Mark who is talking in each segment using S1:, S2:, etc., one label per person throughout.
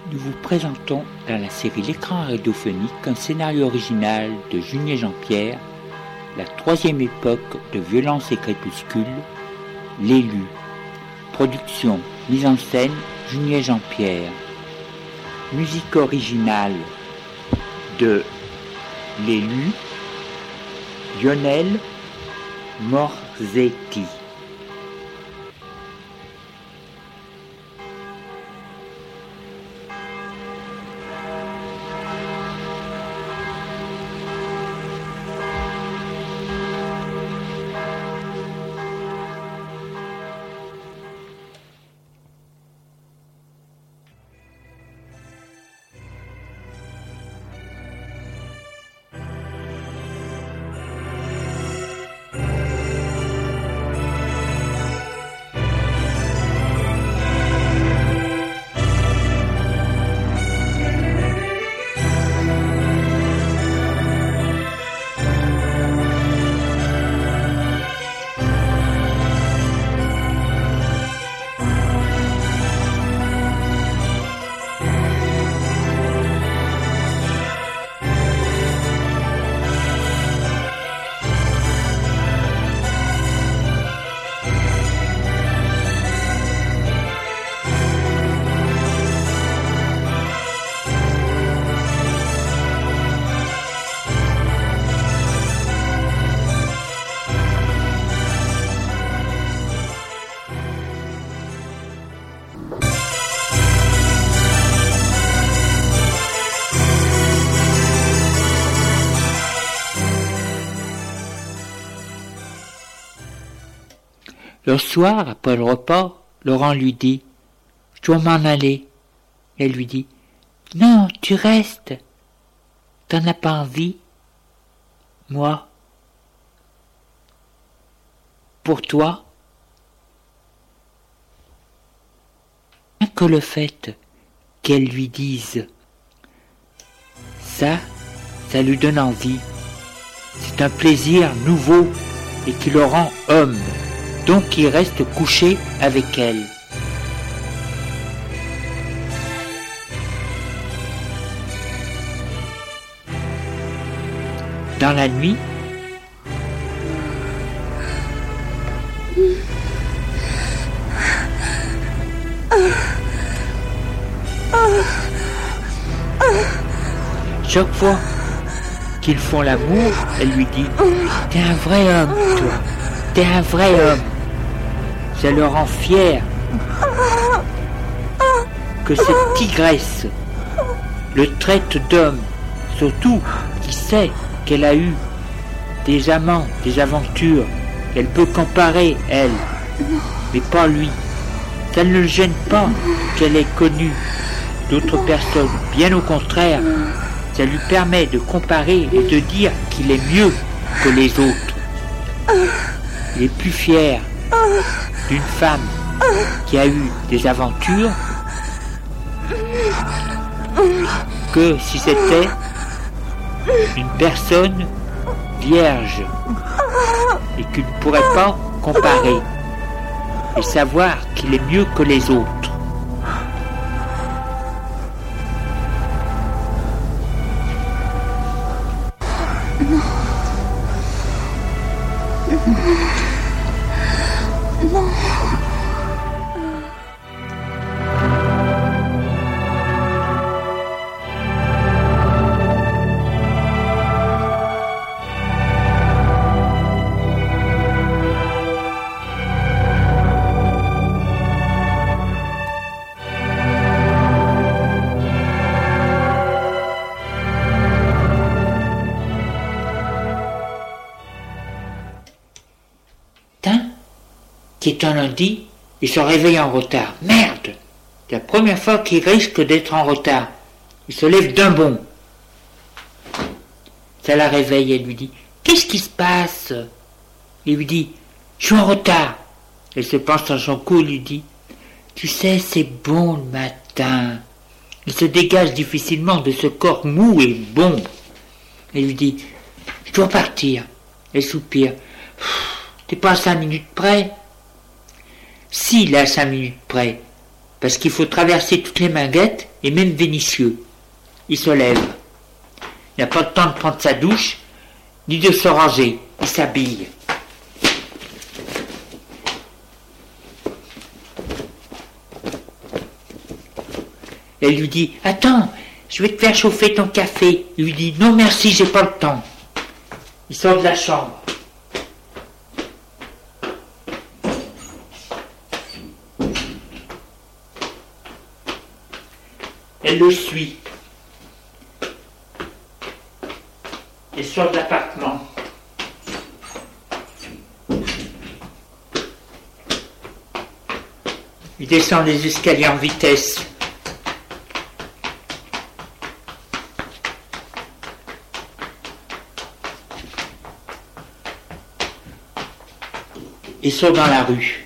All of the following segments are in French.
S1: Nous vous présentons dans la série L'écran radiophonique un scénario original de Junier Jean-Pierre, la troisième époque de Violence et Crépuscule, L'élu. Production, mise en scène, Junier Jean-Pierre. Musique originale de L'élu, Lionel Morzetti. Le soir, après le repas, Laurent lui dit « Je dois m'en aller. » Elle lui dit « Non, tu restes. T'en as pas envie. Moi. Pour toi. » Rien que le fait qu'elle lui dise ça lui donne envie. C'est un plaisir nouveau et qui le rend homme. Donc il reste couché avec elle. Dans la nuit, chaque fois qu'ils font l'amour, elle lui dit « T'es un vrai homme, toi. T'es un vrai homme. » Ça le rend fier que cette tigresse le traite d'homme, surtout qu'il sait qu'elle a eu des amants, des aventures, qu'elle peut comparer, elle, mais pas lui. Ça ne le gêne pas qu'elle ait connu d'autres personnes, bien au contraire, ça lui permet de comparer et de dire qu'il est mieux que les autres. Il est plus fier d'une femme qui a eu des aventures que si c'était une personne vierge et qu'il ne pourrait pas comparer et savoir qu'il est mieux que les autres. Qui est un lundi, il se réveille en retard. Merde! C'est la première fois qu'il risque d'être en retard. Il se lève d'un bond. Ça la réveille, elle lui dit « Qu'est-ce qui se passe ?» Il lui dit « Je suis en retard. » Elle se penche dans son cou et lui dit « Tu sais, c'est bon le matin. » Il se dégage difficilement de ce corps mou et bon. Elle lui dit « Je dois partir. » Elle soupire. « T'es pas à 5 minutes près ?» S'il est à 5 minutes près, parce qu'il faut traverser toutes les Minguettes et même Vénissieux. Il se lève. Il n'a pas le temps de prendre sa douche, ni de se ranger. Il s'habille. Elle lui dit « Attends, je vais te faire chauffer ton café. » Il lui dit « Non merci, j'ai pas le temps. » Il sort de la chambre. Elle le suit. Elle sort de l'appartement. Il descend les escaliers en vitesse. Il sort dans la rue.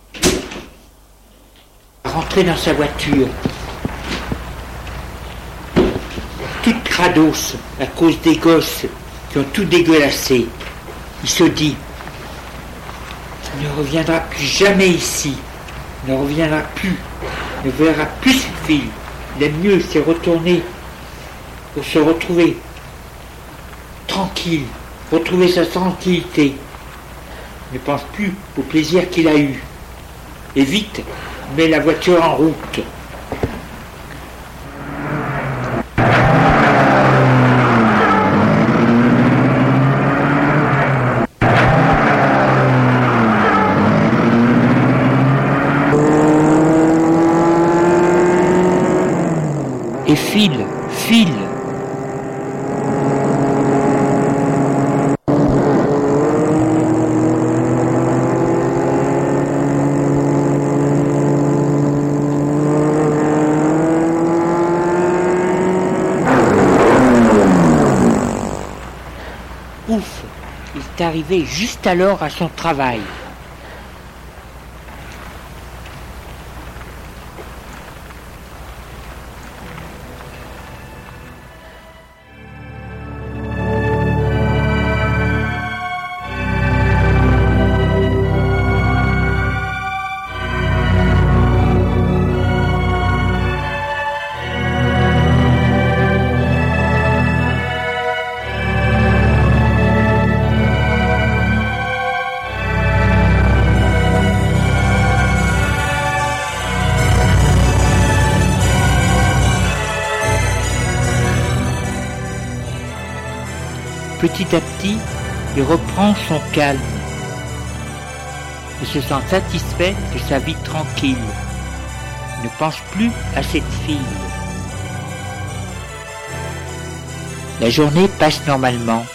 S1: Rentrer dans sa voiture. Toute crados à cause des gosses qui ont tout dégueulassé. Il se dit, il ne reviendra plus jamais ici. Il ne reviendra plus. Il ne verra plus cette fille. Le mieux, c'est retourner pour se retrouver tranquille, retrouver sa tranquillité. Il ne pense plus au plaisir qu'il a eu. Et vite, met la voiture en route. Et file. Ouf, il est arrivé juste alors à son travail. Petit à petit, il reprend son calme et se sent satisfait de sa vie tranquille. Il ne pense plus à cette fille. La journée passe normalement.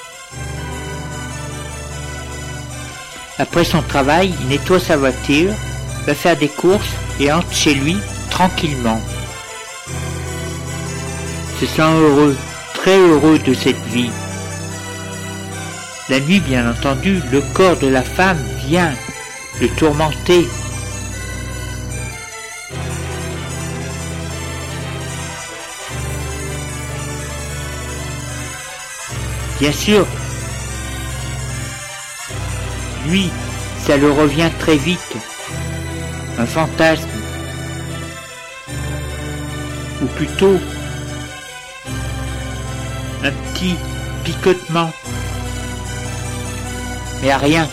S1: Après son travail, il nettoie sa voiture, va faire des courses et entre chez lui tranquillement. Il se sent heureux, très heureux de cette vie. La nuit, bien entendu, le corps de la femme vient le tourmenter. Bien sûr, lui, ça le revient très vite. Un fantasme. Ou plutôt, un petit picotement. Mais à rien.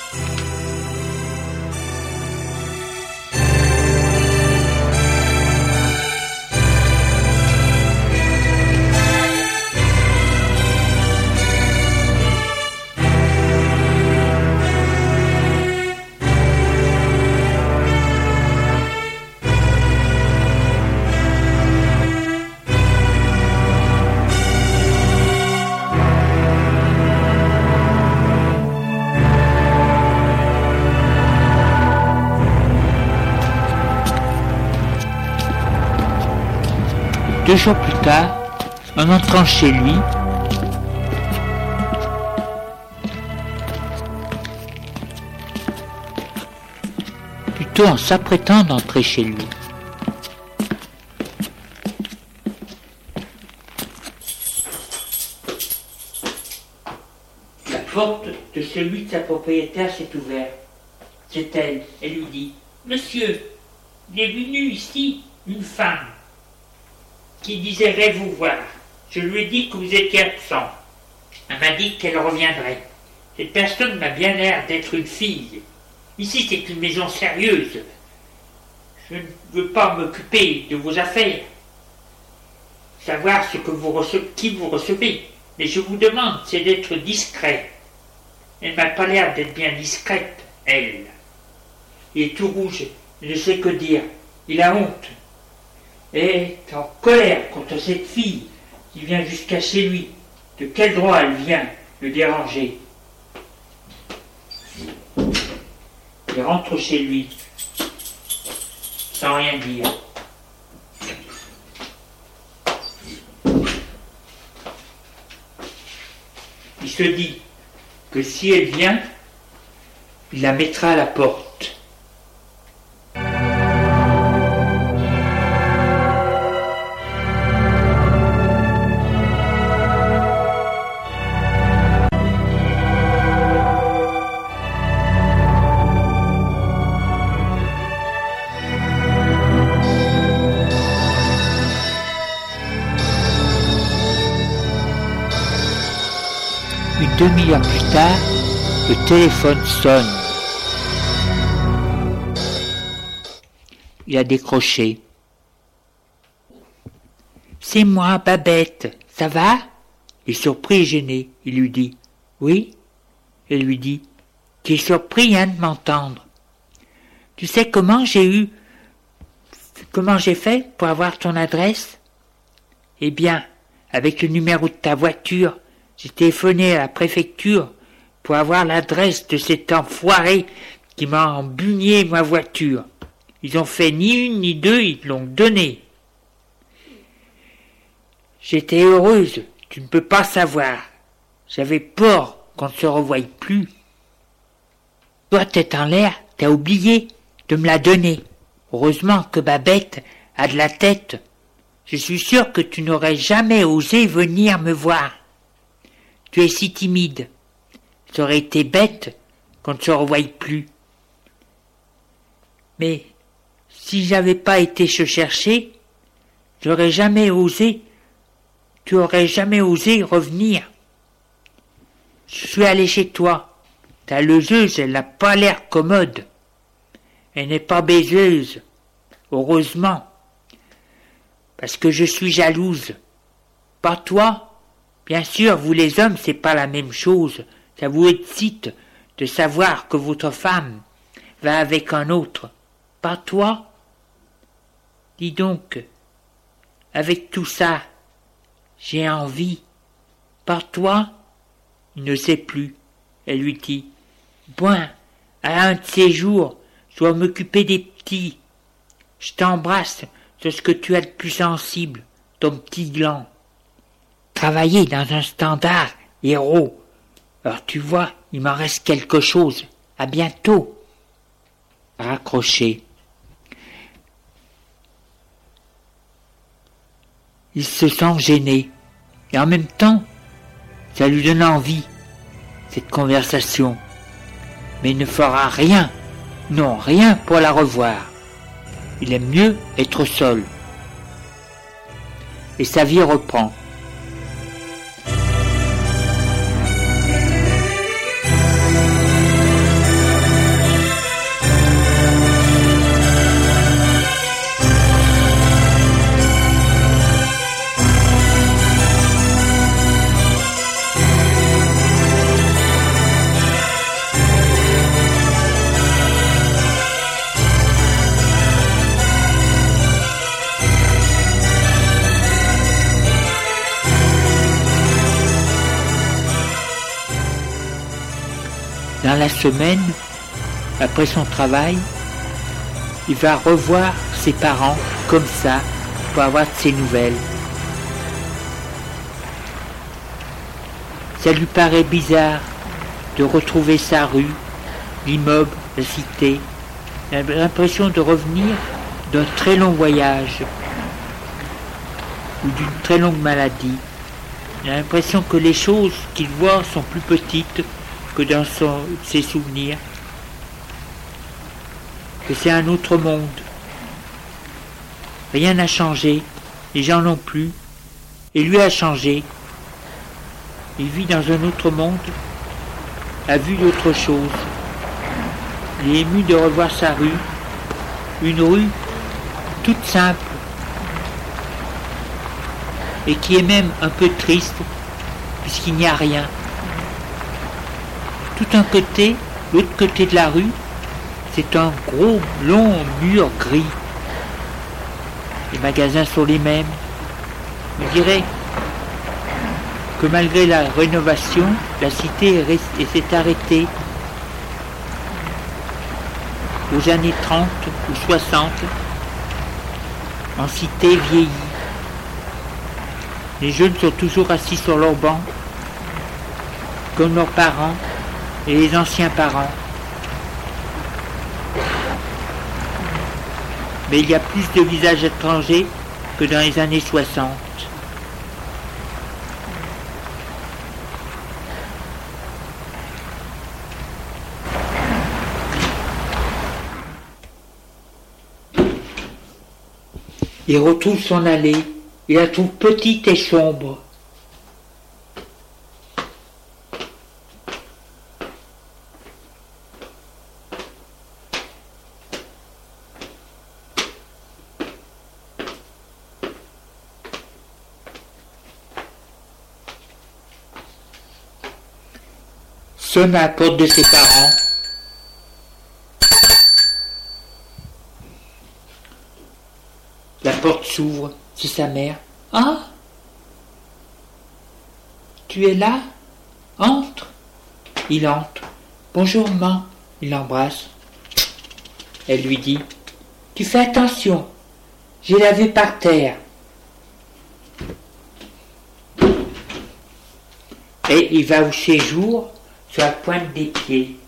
S1: Deux jours plus tard, en entrant chez lui, plutôt en s'apprêtant d'entrer chez lui. La porte de celui de sa propriétaire s'est ouverte. C'est elle. Elle lui dit « Monsieur, il est venu ici une femme qui désirait vous voir. Je lui ai dit que vous étiez absent. Elle m'a dit qu'elle reviendrait. Cette personne m'a bien l'air d'être une fille. Ici, c'est une maison sérieuse. Je ne veux pas m'occuper de vos affaires, savoir ce que vous recevez, qui vous recevez, mais je vous demande, c'est d'être discret. Elle m'a pas l'air d'être bien discrète, elle. Il est tout rouge, il ne sait que dire. Il a honte. Et est en colère contre cette fille qui vient jusqu'à chez lui. De quel droit elle vient le déranger? Il rentre chez lui, sans rien dire. Il se dit que si elle vient, il la mettra à la porte. Une demi-heure plus tard, le téléphone sonne. Il a décroché. « C'est moi, Babette, ça va ?» Il est surpris et gêné. Il lui dit « Oui ?» Elle lui dit « Tu es surpris, hein, de m'entendre. Tu sais comment j'ai fait pour avoir ton adresse ? Eh bien, avec le numéro de ta voiture, j'ai téléphoné à la préfecture pour avoir l'adresse de cet enfoiré qui m'a embugné ma voiture. Ils ont fait ni une ni deux, ils l'ont donnée. J'étais heureuse, tu ne peux pas savoir. J'avais peur qu'on ne se revoie plus. Toi, tête en l'air, t'as oublié de me la donner. Heureusement que Babette a de la tête. Je suis sûre que tu n'aurais jamais osé venir me voir. Tu es si timide. Ça aurait été bête qu'on ne se revoie plus. Mais si j'avais pas été te chercher, tu aurais jamais osé revenir. Je suis allé chez toi. Ta logeuse, elle n'a pas l'air commode. Elle n'est pas baiseuse. Heureusement. Parce que je suis jalouse. Pas toi. Bien sûr, vous les hommes, c'est pas la même chose. Ça vous excite de savoir que votre femme va avec un autre. Pas toi. Dis donc, avec tout ça, j'ai envie. Pas toi. Il ne sait plus. Elle lui dit, bon, à un de ces jours, je dois m'occuper des petits. Je t'embrasse sur ce que tu as de plus sensible, ton petit gland. Travailler dans un standard héros. Alors tu vois, il m'en reste quelque chose. À bientôt. Raccroché. Il se sent gêné. Et en même temps, ça lui donne envie, cette conversation. Mais il ne fera rien. Non, rien pour la revoir. Il aime mieux être seul. Et sa vie reprend. Dans la semaine, après son travail, il va revoir ses parents comme ça pour avoir de ses nouvelles. Ça lui paraît bizarre de retrouver sa rue, l'immeuble, la cité. Il a l'impression de revenir d'un très long voyage ou d'une très longue maladie. Il a l'impression que les choses qu'il voit sont plus petites que dans ses souvenirs, que c'est un autre monde, Rien n'a changé, les gens non plus, et lui a changé. Il vit dans un autre monde, a vu d'autres choses. Il est ému de revoir sa rue, une rue toute simple, et qui est même un peu triste, puisqu'il n'y a rien. Tout un côté, l'autre côté de la rue, c'est un gros, long mur gris. Les magasins sont les mêmes. On dirait que malgré la rénovation, la cité s'est arrêtée aux années 30 ou 60, en cité vieillie. Les jeunes sont toujours assis sur leurs bancs, comme leurs parents et les anciens parents. Mais il y a plus de visages étrangers que dans les années 60. Il retrouve son allée, il la trouve petite et sombre. Sonne à la porte de ses parents. La porte s'ouvre, c'est sa mère. « Ah, tu es là? Entre. » Il entre. « Bonjour, maman. » Il l'embrasse. Elle lui dit, « Tu fais attention, j'ai lavé par terre. » Et il va au séjour sur la pointe des pieds.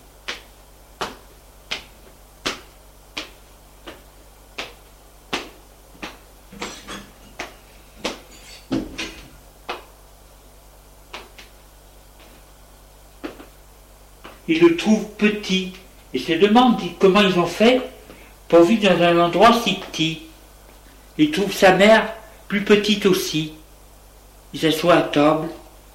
S1: Il le trouve petit et se demande comment ils ont fait pour vivre dans un endroit si petit. Il trouve sa mère plus petite aussi. Il s'assoit à table.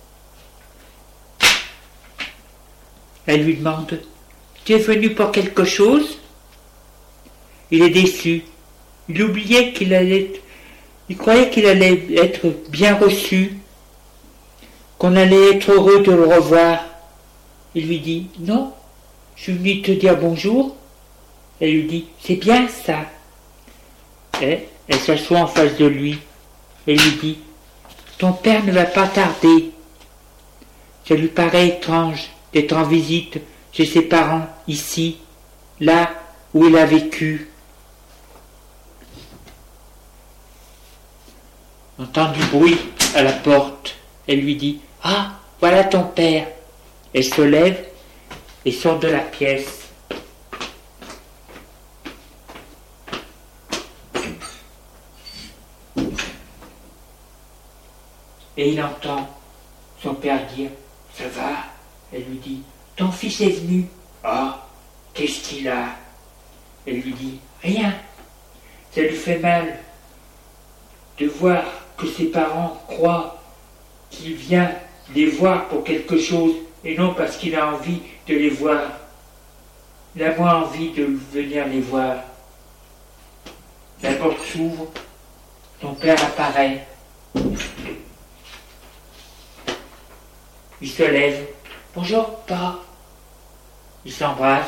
S1: Elle lui demande « Tu es venu pour quelque chose ?» Il est déçu. Il oubliait il croyait qu'il allait être bien reçu, qu'on allait être heureux de le revoir. Il lui dit « Non, je suis venu te dire bonjour. » Elle lui dit « C'est bien ça. » Et elle s'assoit en face de lui et lui dit « Ton père ne va pas tarder. » Ça lui paraît étrange d'être en visite chez ses parents, ici, là où il a vécu. On entend du bruit à la porte. Elle lui dit « Ah, voilà ton père. » Elle se lève et sort de la pièce. Et il entend son père dire « Ça va ?» Elle lui dit « Ton fils est venu. »« Ah, qu'est-ce qu'il a ?» Elle lui dit « Rien. Ça lui fait mal de voir que ses parents croient qu'il vient les voir pour quelque chose et non parce qu'il a envie de les voir. Il a moins envie de venir les voir. » La porte s'ouvre, ton père apparaît. Il se lève. « Bonjour, papa. » Il s'embrasse.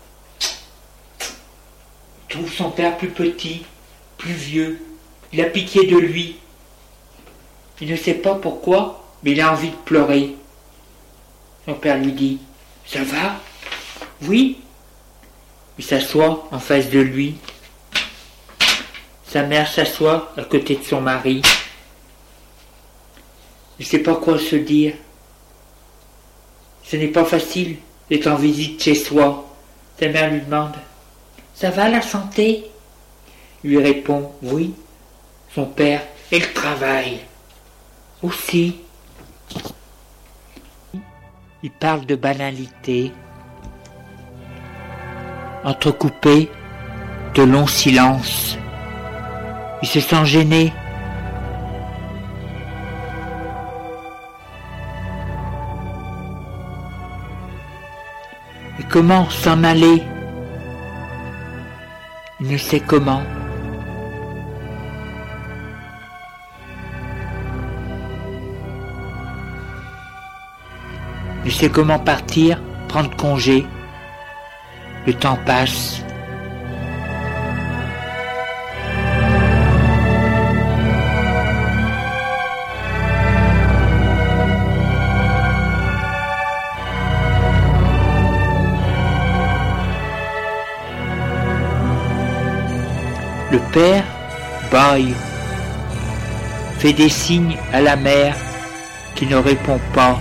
S1: Il trouve son père plus petit, plus vieux. Il a pitié de lui. Il ne sait pas pourquoi, mais il a envie de pleurer. Son père lui dit « Ça va ? » « Oui. » Il s'assoit en face de lui. Sa mère s'assoit à côté de son mari. Il ne sait pas quoi se dire. Ce n'est pas facile d'être en visite chez soi. Sa mère lui demande « Ça va la santé ?» Il lui répond « Oui. » Son père « Et le travail ?» Aussi. Il parle de banalité, entrecoupé de longs silences. Il se sent gêné. Et comment s'en aller? Il ne sait comment. Il sait comment partir, prendre congé. Le temps passe. Le père bâille, fait des signes à la mère qui ne répond pas.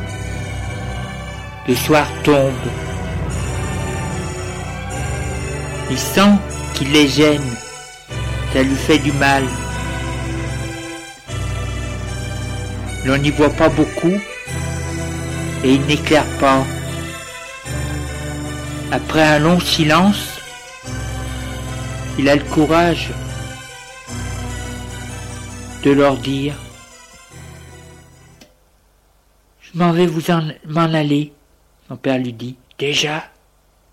S1: Le soir tombe. Il sent qu'il les gêne, ça lui fait du mal. L'on n'y voit pas beaucoup et il n'éclaire pas. Après un long silence, il a le courage de leur dire « Je m'en vais m'en aller ». Son père lui dit « Déjà ?»« Oui. »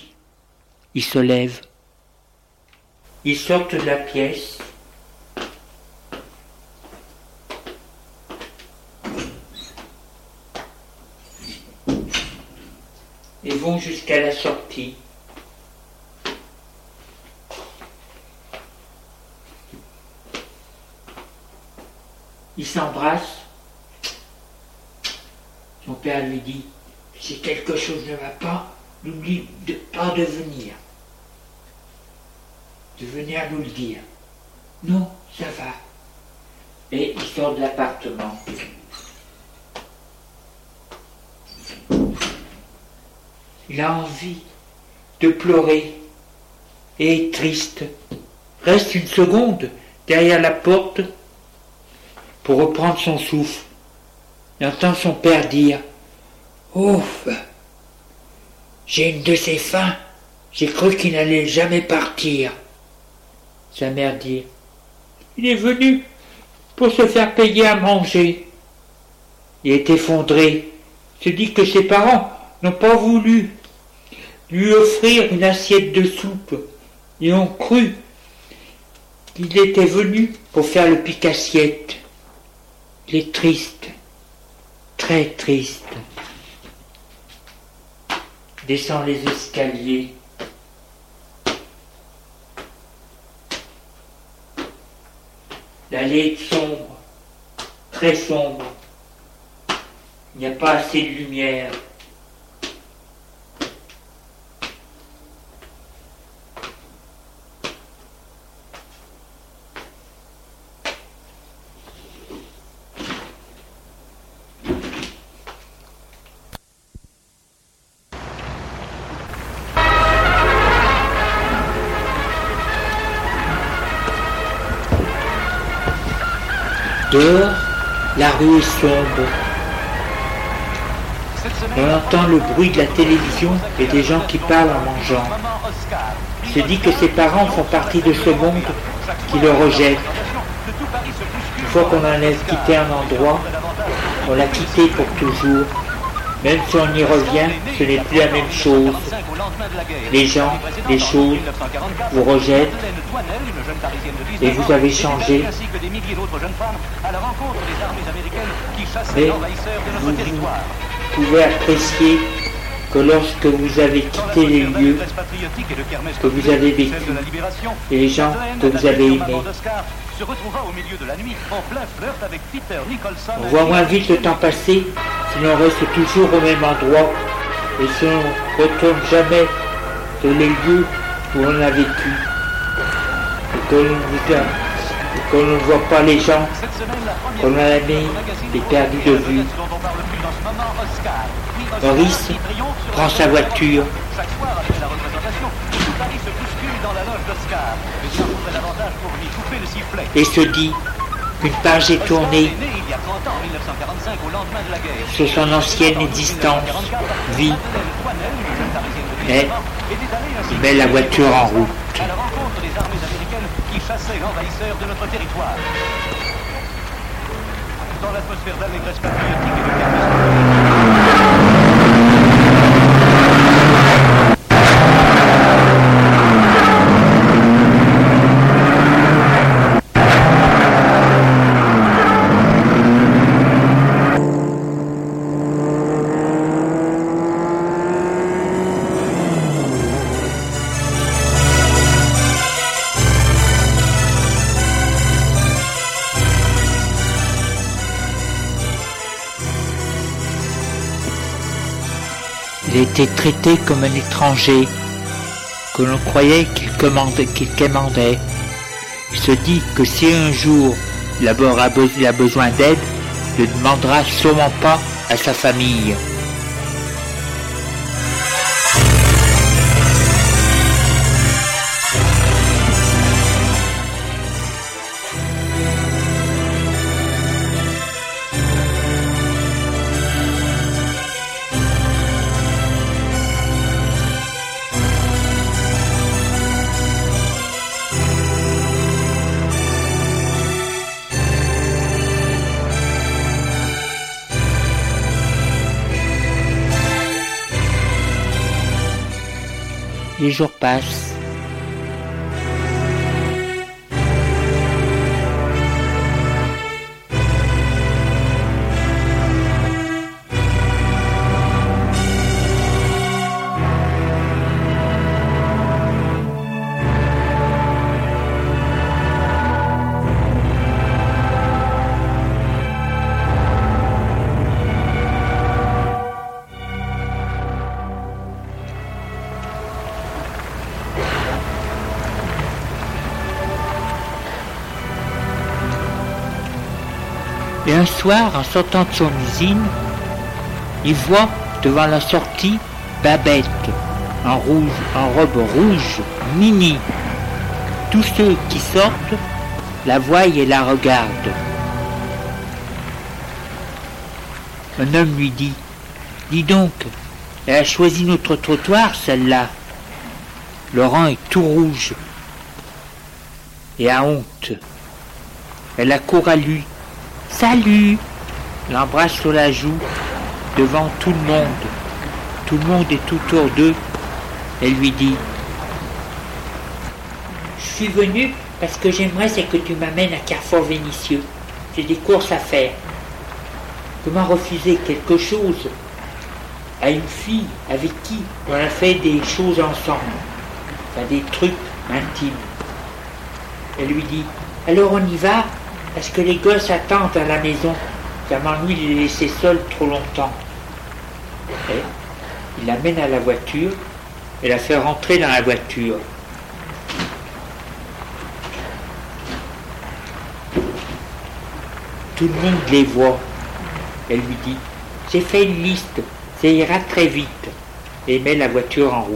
S1: Il se lève. Ils sortent de la pièce. Et vont jusqu'à la sortie. Ils s'embrassent. Son père lui dit « Si quelque chose ne va pas, n'oublie pas de venir. De venir nous le dire. » « Non, ça va. » Et il sort de l'appartement. Il a envie de pleurer et est triste. Reste une seconde derrière la porte pour reprendre son souffle. Il entend son père dire « Ouf, j'ai une de ces faims, j'ai cru qu'il n'allait jamais partir. » Sa mère dit « Il est venu pour se faire payer à manger. » Il est effondré, se dit que ses parents n'ont pas voulu lui offrir une assiette de soupe et ont cru qu'il était venu pour faire le pique-assiette. Il est triste, très triste. Il descend les escaliers. L'allée est sombre, très sombre. Il n'y a pas assez de lumière. Dehors, la rue est sombre. On entend le bruit de la télévision et des gens qui parlent en mangeant. Il se dit que ses parents font partie de ce monde qui le rejette. Une fois qu'on en a quitté un endroit, on l'a quitté pour toujours. Même si on y revient, ce n'est plus la même chose. Les gens, les choses vous rejettent et vous avez changé. Mais vous pouvez apprécier que lorsque vous avez quitté les lieux que vous avez vécu et les gens que vous avez aimés, on voit moins vite le temps passer si l'on reste toujours au même endroit et si on ne retourne jamais dans les lieux où on a vécu et qu'on ne voit pas les gens qu'on a aimés et perdus de vue. Maurice prend sa voiture et se dit qu'une page est tournée sur son ancienne existence, vie. Et il met la voiture en route.
S2: français envahisseurs de notre territoire. Dans l'atmosphère d'allégresse patriotique et de
S1: Il était traité comme un étranger, que l'on croyait qu'il quémandait. Il se dit que si un jour il a besoin d'aide, il ne demandera sûrement pas à sa famille. Les jours passent. Et un soir, en sortant de son usine, il voit devant la sortie Babette, en robe rouge, mini. Tous ceux qui sortent la voient et la regardent. Un homme lui dit « Dis donc, elle a choisi notre trottoir, celle-là. » Laurent est tout rouge et a honte. Elle accourt à lui. Salut! L'embrasse sur la joue, devant tout le monde. Tout le monde est autour d'eux. Elle lui dit: Je suis venue parce que j'aimerais c'est que tu m'amènes à Carrefour Vénitieux. J'ai des courses à faire. Comment refuser quelque chose à une fille avec qui on a fait des choses ensemble, enfin des trucs intimes? Elle lui dit: alors on y va? Parce que les gosses attendent à la maison, car lui il les laissé seul trop longtemps. Et il l'amène à la voiture et la fait rentrer dans la voiture. Tout le monde les voit. Elle lui dit: j'ai fait une liste, ça ira très vite. Et met la voiture en route.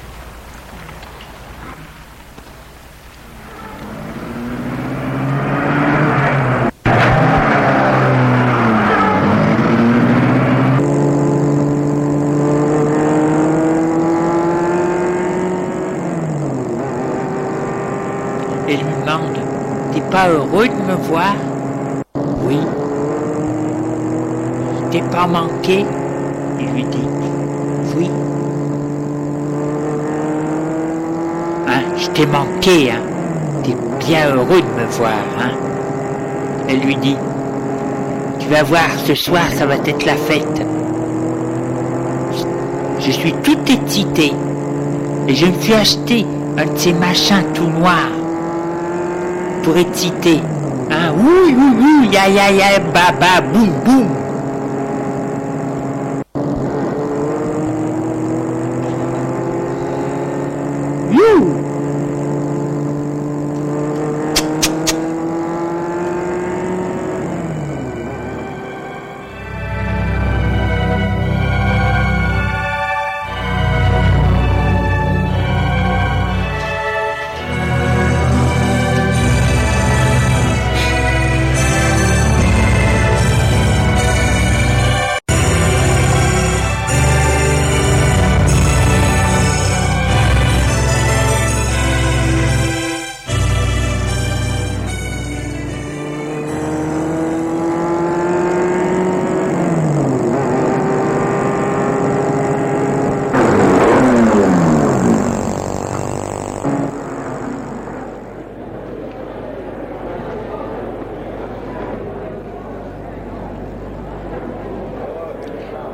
S1: Elle lui demande: t'es pas heureux de me voir? Oui. T'es pas manqué? Il lui dit: oui. Hein, je t'ai manqué, hein. T'es bien heureux de me voir, hein. Elle lui dit: tu vas voir, ce soir, ça va être la fête. Je suis toute excitée. Et je me suis acheté un de ces machins tout noirs pour exciter. Hein, ouh, ouh, ouh, ya, ya, ya, baba, boum, boum. You.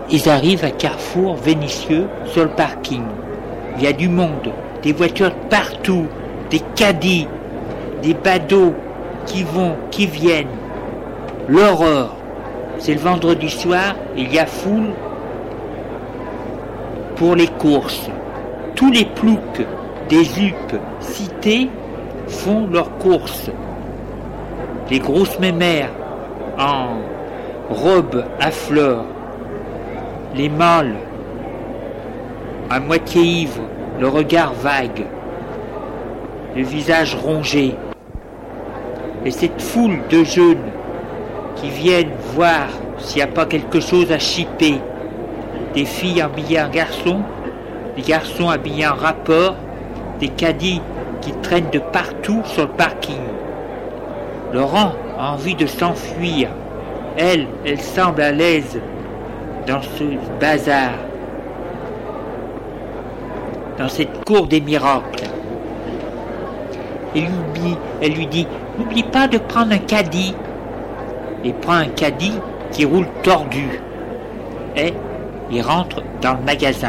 S1: Ils arrivent à Carrefour Vénitieux sur le parking. Il y a du monde, des voitures partout, des caddies, des badauds qui vont, qui viennent. L'horreur. C'est le vendredi soir, il y a foule pour les courses. Tous les ploucs des ZUP cités font leurs courses. Les grosses mémères en robe à fleurs, les mâles à moitié ivres, le regard vague, le visage rongé. Et cette foule de jeunes qui viennent voir s'il n'y a pas quelque chose à chipper, des filles habillées en garçons, des garçons habillés en rapport, des caddies qui traînent de partout sur le parking. Laurent a envie de s'enfuir. Elle semble à l'aise dans ce bazar, dans cette cour des miracles. Elle lui dit, n'oublie pas de prendre un caddie. Et prend un caddie qui roule tordu. Et il rentre dans le magasin.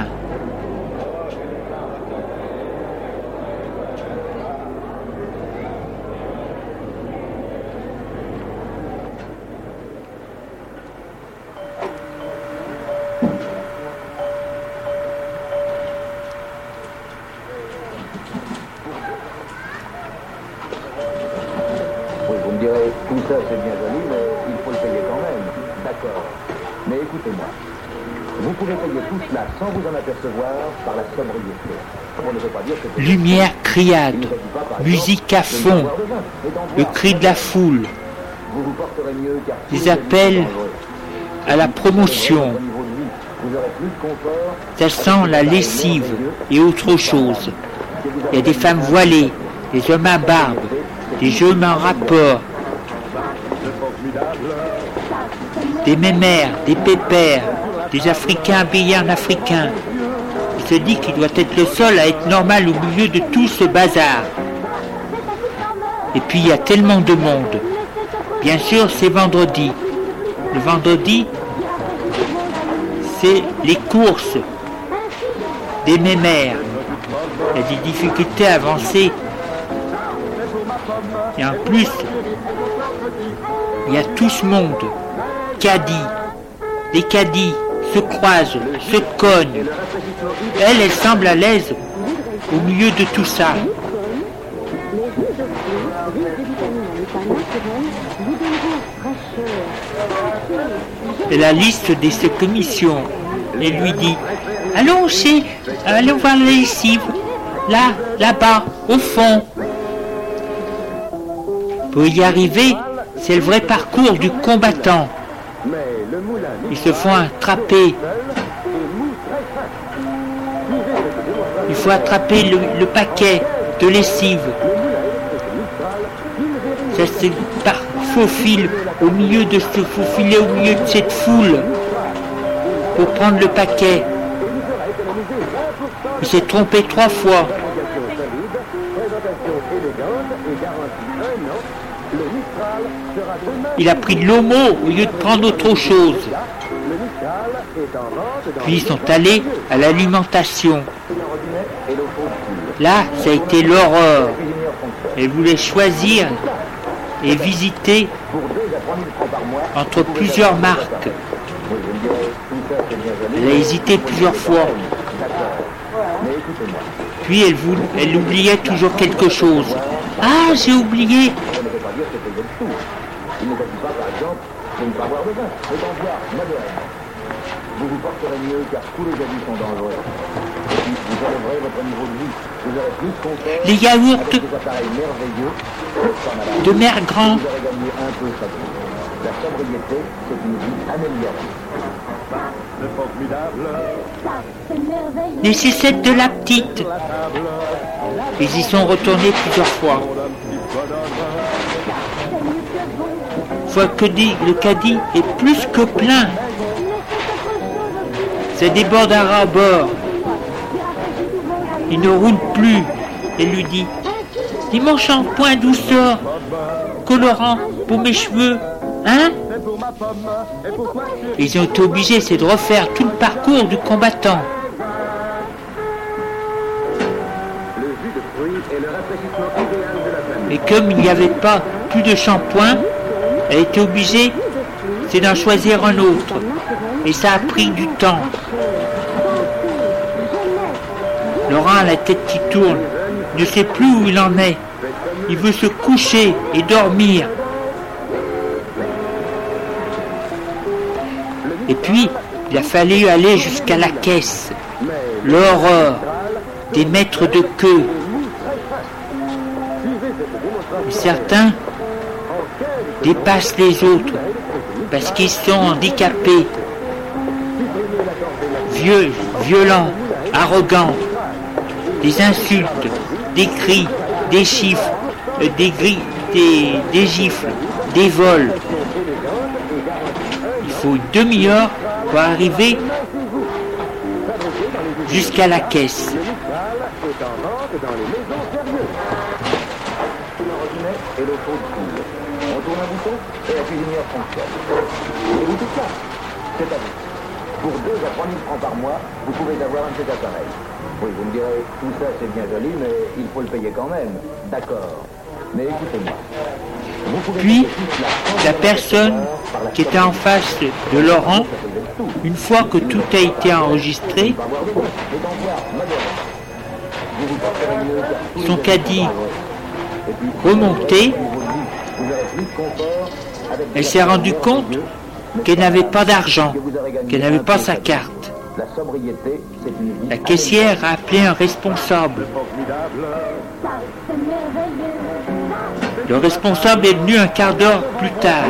S3: Tout ça, c'est bien joli, mais il faut le payer quand même. D'accord. Mais écoutez-moi. Vous pouvez payer tout cela sans vous en apercevoir par la sobriété. On ne veut pas dire que...
S1: Lumière criarde, musique à fond, le cri de la foule, les appels à la promotion. Ça sent la lessive et autre chose. Il y a des femmes voilées, des hommes à barbe, des jeunes en rapport, des mémères, des pépères, des Africains habillés en Africains. Il se dit qu'il doit être le seul à être normal au milieu de tout ce bazar. Et puis il y a tellement de monde. Bien sûr, c'est vendredi. Le vendredi, c'est les courses des mémères. Il y a des difficultés à avancer. Et en plus, il y a tout ce monde. Caddies. Les caddies se croisent, se cognent. Elle semble à l'aise au milieu de tout ça. Et la liste de ses commissions. Elle lui dit, allons voir la lessive. Là-bas, au fond. Pour y arriver, c'est le vrai parcours du combattant. Ils se font attraper. Il faut attraper le paquet de lessive. Ça se faufile au milieu de cette foule pour prendre le paquet. Il s'est trompé 3 fois. Il a pris de l'homo au lieu de prendre autre chose. Puis ils sont allés à l'alimentation. Là, ça a été l'horreur. Elle voulait choisir et visiter entre plusieurs marques. Elle a hésité plusieurs fois. Puis elle oubliait toujours quelque chose. Ah, j'ai oublié.
S3: Il ne s'agit pas, par exemple, de ne pas boire de vin, mais d'en boire modéré. Vous vous porterez mieux car tous les abus sont dangereux. Et puis vous élèverez votre niveau de vie. Vous aurez plus confort.
S1: Les yaourts
S3: avec des appareils merveilleux.
S1: de mère grand.
S3: Vous aurez gagné un peu chaque jour. La sobriété, c'est une vie améliorée. C'est formidable.
S1: Les sucettes de la petite. Ils y sont retournés plusieurs fois. Fois que le caddie est plus que plein. Ça déborde à ras-bord. Il ne roule plus. Elle lui dit, dis mon shampoing douceur, colorant pour mes cheveux, Hein? Ils ont été obligés, c'est de refaire tout le parcours du combattant. Et comme il n'y avait pas plus de shampoing, elle était obligée, c'est d'en choisir un autre. Et ça a pris du temps. Laurent a la tête qui tourne, ne sait plus où il en est. Il veut se coucher et dormir. Et puis, il a fallu aller jusqu'à la caisse. L'horreur des maîtres de queue. Et certains dépassent les autres parce qu'ils sont handicapés, violents, arrogants. Des insultes, des cris, des chiffres, des gifles, des vols. Il faut une demi-heure pour arriver jusqu'à la caisse.
S3: Et le faux de coule. On tourne un bouton et la cuisinière fonctionne. Et vous tout ça, c'est à vous. Pour 2 à 3 000 francs par mois, vous pouvez avoir un de ces appareils. Oui, vous me direz, tout ça c'est bien joli, mais il faut le payer quand même. D'accord. Mais écoutez-moi.
S1: Puis, la personne qui était en face de Laurent, une fois que tout a été enregistré, son caddie remonté, elle s'est rendue compte qu'elle n'avait pas d'argent, qu'elle n'avait pas sa carte. La caissière a appelé un responsable. Le responsable est venu un quart d'heure plus tard.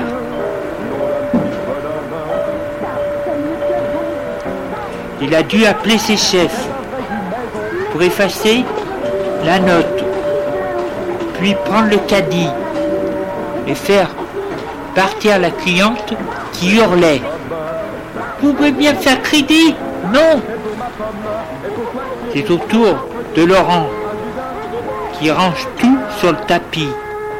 S1: Il a dû appeler ses chefs pour effacer la note, puis prendre le caddie et faire partir la cliente qui hurlait. « Vous pouvez bien faire crédit? Non !» C'est au tour de Laurent qui range tout sur le tapis.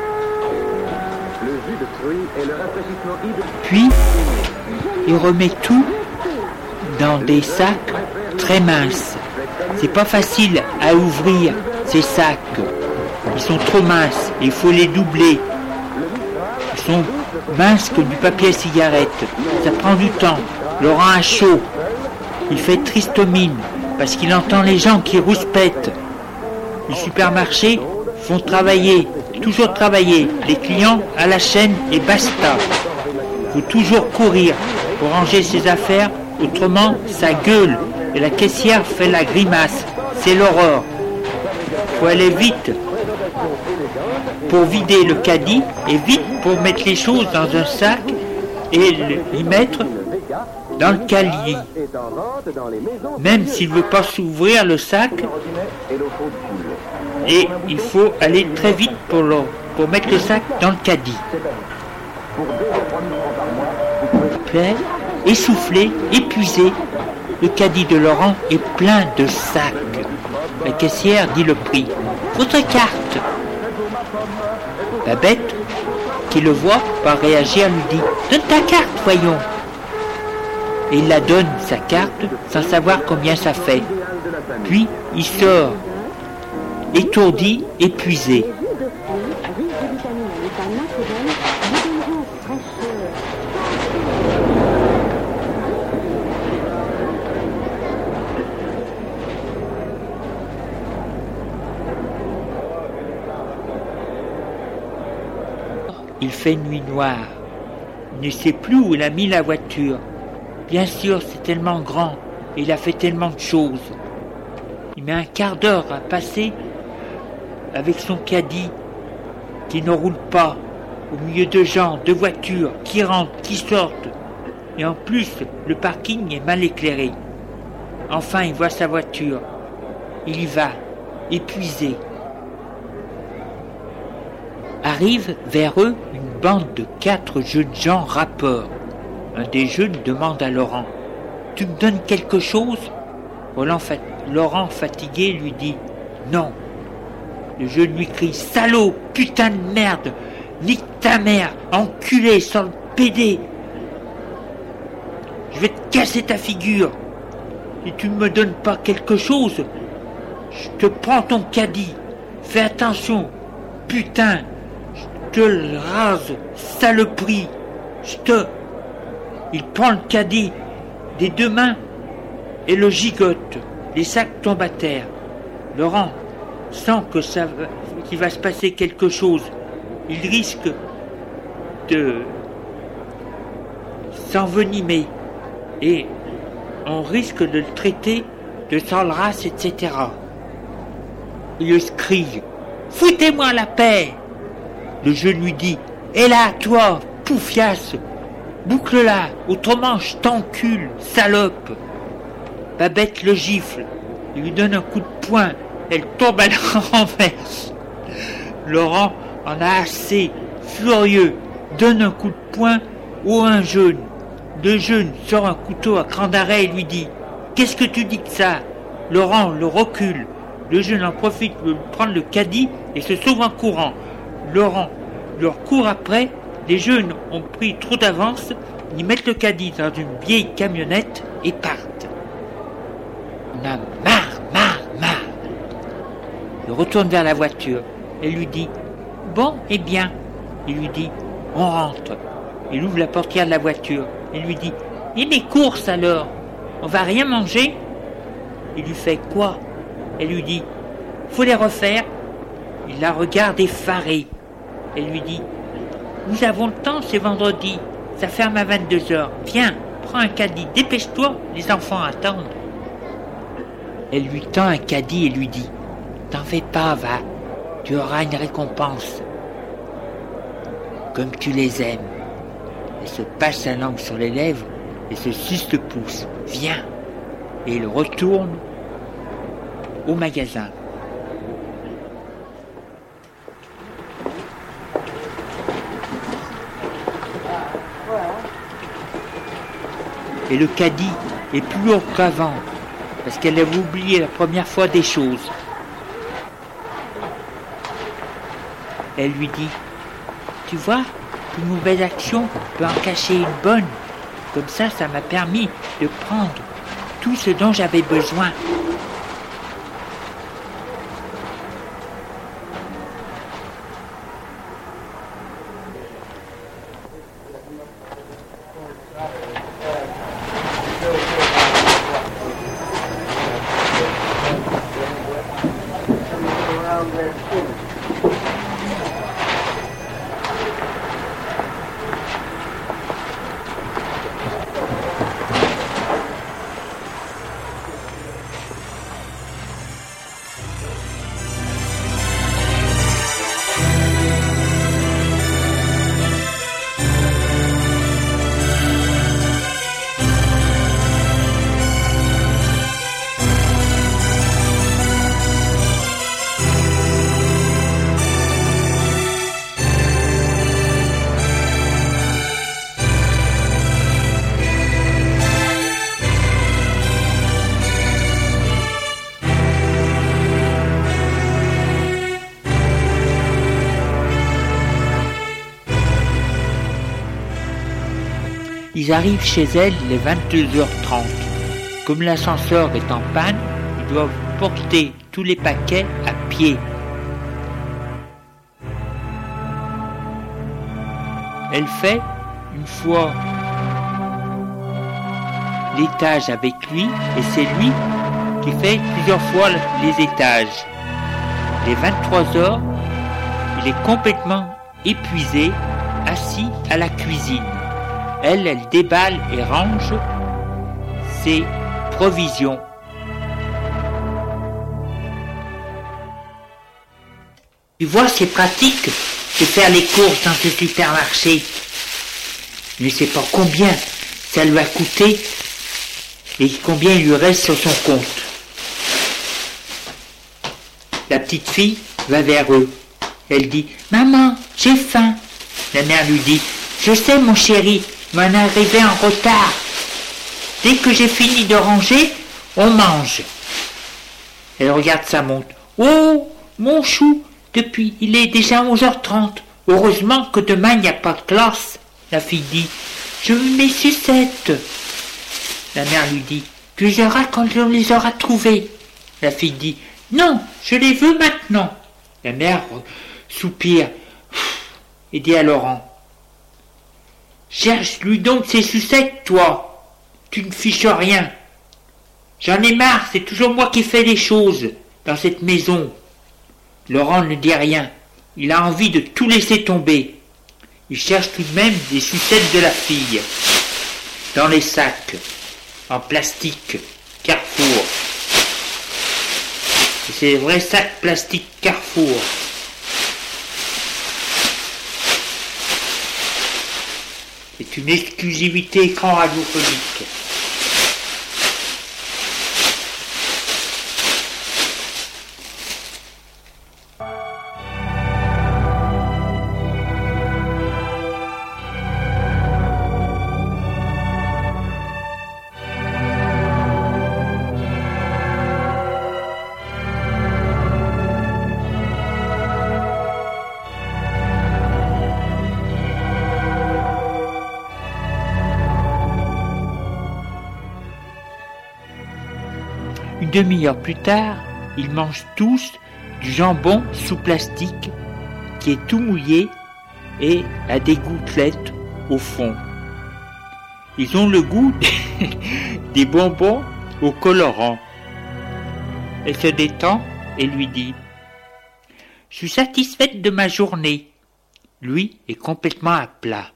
S1: Puis, il remet tout dans des sacs très minces. C'est pas facile à ouvrir ces sacs. Ils sont trop minces, il faut les doubler. Ils sont minces que du papier à cigarette. Ça prend du temps. Laurent a chaud. Il fait triste mine parce qu'il entend les gens qui rouspètent. Les supermarchés font travailler, toujours travailler, les clients à la chaîne et basta. Il faut toujours courir pour ranger ses affaires, autrement ça gueule et la caissière fait la grimace. C'est l'horreur. Il faut aller vite pour vider le caddie et vite pour mettre les choses dans un sac et les mettre dans le calier. Même s'il ne veut pas s'ouvrir le sac, et il faut aller très vite pour mettre le sac dans le caddie. Plein, essoufflé, épuisé, le caddie de Laurent est plein de sacs. La caissière dit le prix. Votre carte. Babette, qui le voit, par réagir, lui dit « Donne ta carte, voyons !» Et il la donne, sa carte, sans savoir combien ça fait. Puis, il sort, étourdi, épuisé. Il fait nuit noire. Il ne sait plus où il a mis la voiture. Bien sûr, c'est tellement grand et il a fait tellement de choses. Il met un quart d'heure à passer avec son caddie qui ne roule pas, au milieu de gens, de voitures, qui rentrent, qui sortent. Et en plus, le parking est mal éclairé. Enfin, il voit sa voiture. Il y va, épuisé. Arrive vers eux une bande de 4 jeunes gens rappeurs. Un des jeunes demande à Laurent « Tu me donnes quelque chose ?» Laurent, fatigué, lui dit « Non ». Le jeune lui crie « Salaud, putain de merde, nique ta mère, enculé, sors le pédé. Je vais te casser ta figure. Si tu ne me donnes pas quelque chose, je te prends ton caddie. Fais attention, putain. Je te le rase, saloperie. Il prend le caddie des deux mains et le gigote. Les sacs tombent à terre. Laurent sent qu'il va se passer quelque chose. Il risque de s'envenimer et on risque de le traiter de sale race, etc. Il se crie « Foutez-moi la paix !» Le jeune lui dit « Et là, toi, poufiasse, boucle-la, autrement je t'encule, salope !» Babette le gifle, il lui donne un coup de poing, elle tombe à la renverse. Laurent en a assez, furieux, donne un coup de poing ou un jeune. Le jeune sort un couteau à cran d'arrêt et lui dit « Qu'est-ce que tu dis de ça ?» Laurent le recule. Le jeune en profite pour prendre le caddie et se sauve en courant. Laurent leur court après. Les jeunes ont pris trop d'avance. Ils mettent le caddie dans une vieille camionnette et partent. On a marre. Il retourne vers la voiture. Elle lui dit « Bon, eh bien ?» Il lui dit « On rentre ». Il ouvre la portière de la voiture. Il lui dit « Et mes courses alors? On va rien manger ?» Il lui fait « Quoi ?» Elle lui dit « Faut les refaire ?» Il la regarde effaré. Elle lui dit « Nous avons le temps, c'est vendredi. Ça ferme à 22h. Viens, prends un caddie, dépêche-toi, les enfants attendent. » Elle lui tend un caddie et lui dit « T'en fais pas, va. Tu auras une récompense. Comme tu les aimes. » Elle se passe sa langue sur les lèvres et se suce le pouce. « Viens !» Et il retourne au magasin. Et le caddie est plus lourd qu'avant, parce qu'elle avait oublié la première fois des choses. Elle lui dit « Tu vois, une mauvaise action peut en cacher une bonne. Comme ça m'a permis de prendre tout ce dont j'avais besoin. » Ils arrivent chez elle les 22h30. Comme l'ascenseur est en panne, ils doivent porter tous les paquets à pied. Elle fait une fois l'étage avec lui et c'est lui qui fait plusieurs fois les étages. Les 23h, il est complètement épuisé, assis à la cuisine. Elle déballe et range ses provisions. Tu vois, c'est pratique de faire les courses dans ce supermarché. Je ne sais pas combien ça lui a coûté et combien il lui reste sur son compte. La petite fille va vers eux. Elle dit « Maman, j'ai faim !» La mère lui dit « Je sais, mon chéri, mais on est arrivé en retard. Dès que j'ai fini de ranger, on mange. » Elle regarde sa montre. « Oh, mon chou, il est déjà 11h30. Heureusement que demain il n'y a pas de classe. » La fille dit « Je veux mes sucettes !» La mère lui dit « Tu les auras quand on les aura trouvées. » La fille dit « Non, je les veux maintenant !» La mère soupire et dit à Laurent « Cherche-lui donc ses sucettes, toi. Tu ne fiches rien. J'en ai marre, c'est toujours moi qui fais les choses dans cette maison. » Laurent ne dit rien. Il a envie de tout laisser tomber. Il cherche tout de même des sucettes de la fille. Dans les sacs, en plastique, Carrefour. Et c'est des vrais sacs plastiques Carrefour. C'est une exclusivité écran radiophonique. Une demi-heure plus tard, ils mangent tous du jambon sous plastique qui est tout mouillé et a des gouttelettes au fond. Ils ont le goût des bonbons au colorant. Elle se détend et lui dit « Je suis satisfaite de ma journée. » Lui est complètement à plat.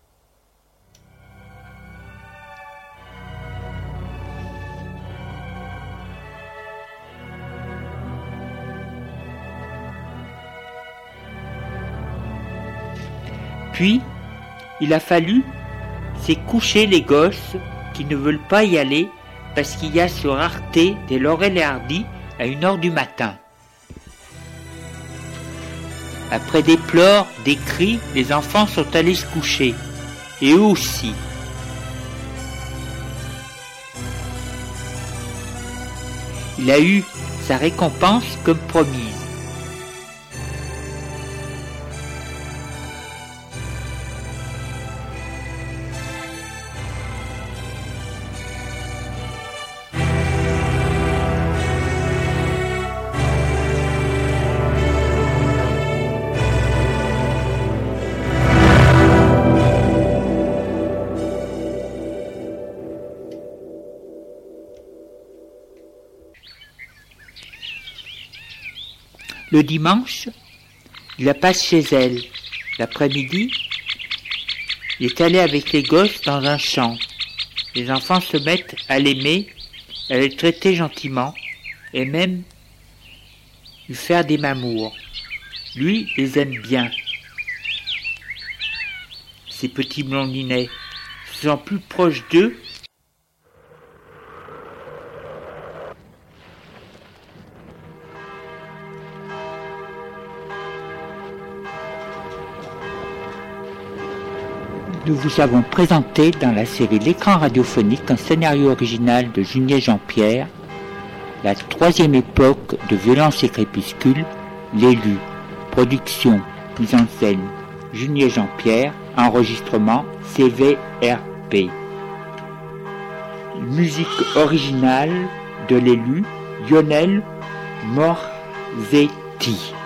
S1: Puis, il a fallu, c'est coucher les gosses qui ne veulent pas y aller parce qu'il y a ce rareté des Laurel et Hardy à 1h du matin. Après des pleurs, des cris, les enfants sont allés se coucher. Et eux aussi. Il a eu sa récompense comme promise. Le dimanche, il la passe chez elle. L'après-midi, il est allé avec les gosses dans un champ. Les enfants se mettent à l'aimer, à le traiter gentiment, et même lui faire des mamours. Lui les aime bien. Ces petits blondinets se sentent plus proches d'eux. Nous vous avons présenté dans la série L'écran radiophonique un scénario original de Junier Jean-Pierre, la troisième époque de Violence et Crépuscule, L'élu, production, mise en scène, Junier Jean-Pierre, enregistrement CVRP. Musique originale de L'élu, Lionel Morzetti.